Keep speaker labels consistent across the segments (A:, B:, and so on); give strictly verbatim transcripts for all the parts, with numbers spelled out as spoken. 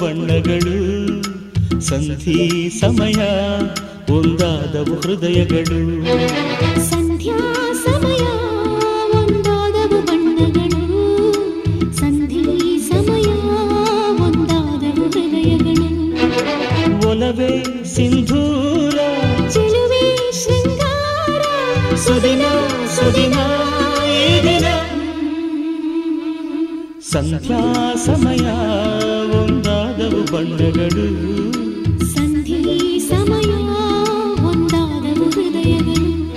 A: ಬಣ್ಣಗಳು ಸಂಧಿ ಸಮಯ ಒಂದಾದವು ಹೃದಯಗಳು
B: ಸಂಧ್ಯಾ ಸಮಯ ಒಂದಾದವು ಬಣ್ಣಗಳು ಸಂಧಿ ಸಮಯ ಒಂದಾದವು ಹೃದಯಗಳು
A: ಒಲವೇ ಸಿಂಧೂರ
B: ಚೆಲುವೆ ಶೃಂಗಾರ
A: ಸುದಿನ ಸುದಿನ ಈ ದಿನ ಸಂಧ್ಯಾ ಸಮಯ ಒಂದಾದವು ಬಣ್ಣಗಳು
B: ಸಂಧಿ ಸಮಯ ಒಂದಾದವು ಹೃದಯಗಳು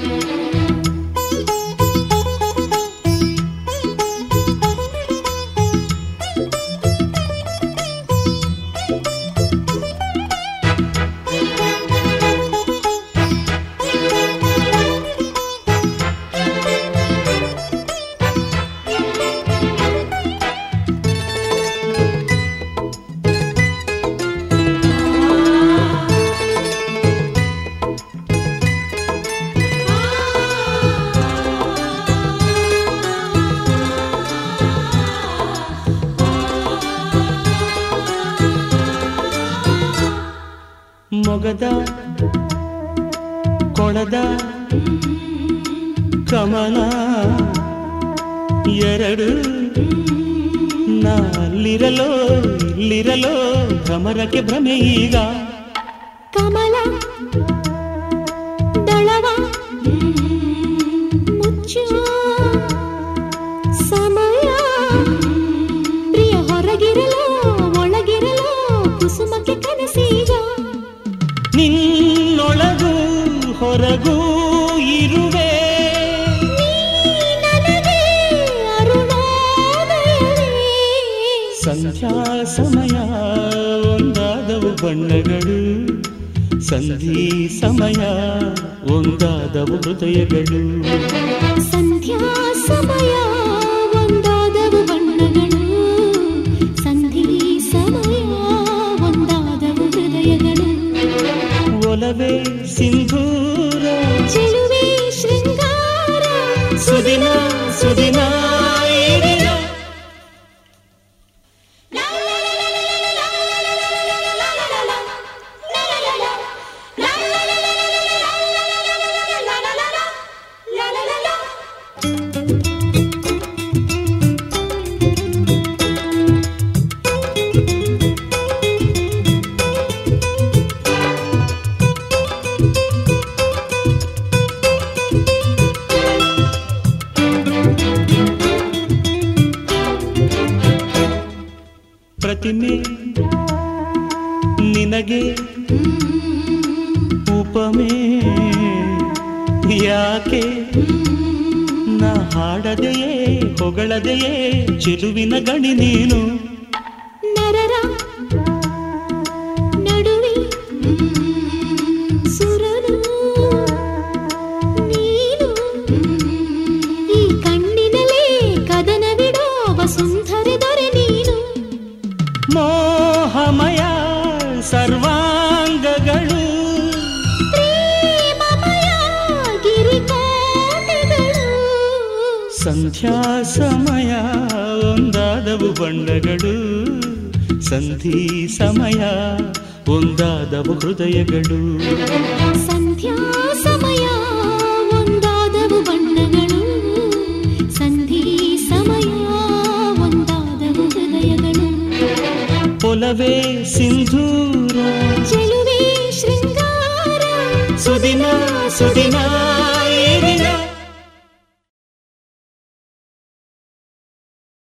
A: ಮೊಗದ ಕೊಳದ ಕಮಲ ಎರಡು ನಾಲಿರಲೋ ಇಲ್ಲಿರಲೋ ಭ್ರಮರಕ್ಕೆ ಭ್ರಮೆ ಈಗ
B: ಕಮಲ ದಳವ ಮುಚ್ಚು ಸಮಯ ಪ್ರಿಯ ಹೊರಗಿರಲೋ ಒಳಗಿರಲೋ ಕುಸುಮಕ್ಕೆ ಕನಸೀಗ
A: ನಿನ್ನೊಳಗೂ ಹೊರಗೂ ಇರುವೆ
B: ನನಗೆ ಅರುಣೋದಯವೇ
A: ಸಂಧ್ಯಾ ಸಮಯ ಒಂದಾದವು ಬಣ್ಣಗಳು ಸಂಧಿ ಸಮಯ ಒಂದಾದವು ಹೃದಯಗಳು
B: ಸಂಧ್ಯಾ ಸಮಯ ಒಂದಾದವು ಬಣ್ಣಗಳು ಸಂಧಿ ಸಮಯ ಒಂದಾದವು ಹೃದಯಗಳು
A: ಒಲವೇ ಸಿಂಧೂರ
B: ಚೆಲುವೆ ಶೃಂಗಾರ
A: ಸುದಿನ ಸುದಿನ ಈ ದಿನ ಪ್ರತಿಮೆ ನಿನಗೆ ಉಪಮೆ ಯಾಕೆ ನಾ ಹಾಡದೆಯೇ ಹೊಗಳದೆಯೇ ಚೆಲುವಿನ ಗಣಿ ನೀನು
B: ನರರ ನಡುವೆ ಸುರನು ನೀನು ಈ ಕಣ್ಣಿನಲೇ ಕದನವಿಡೋ ವಸುಂಧರೆ ದೊರೆ ನೀನು
A: ಮೋಹಮಯ ಸರ್ವಾಂಗಗಳು
B: ಪ್ರೇಮಮಯ ಗಿರಿಕೋಟೆಗಳು
A: ಸಂಧ್ಯಾ ಸಮಯ ಒಂದಾದವು ಬಣ್ಣಗಳು ಸಂಧಿ ಸಮಯ ಒಂದಾದವು ಹೃದಯಗಳು
B: ಸಂಧ್ಯಾ ಸಮಯ ಒಂದಾದವು ಬಣ್ಣಗಳು ಸಂಧಿ ಸಮಯ ಒಂದಾದವು ಹೃದಯಗಳು
A: ಒಲವೇ ಸಿಂಧೂರ
B: ಚೆಲುವೆ ಶೃಂಗಾರ
A: ಸುದಿನ ಸುದಿನ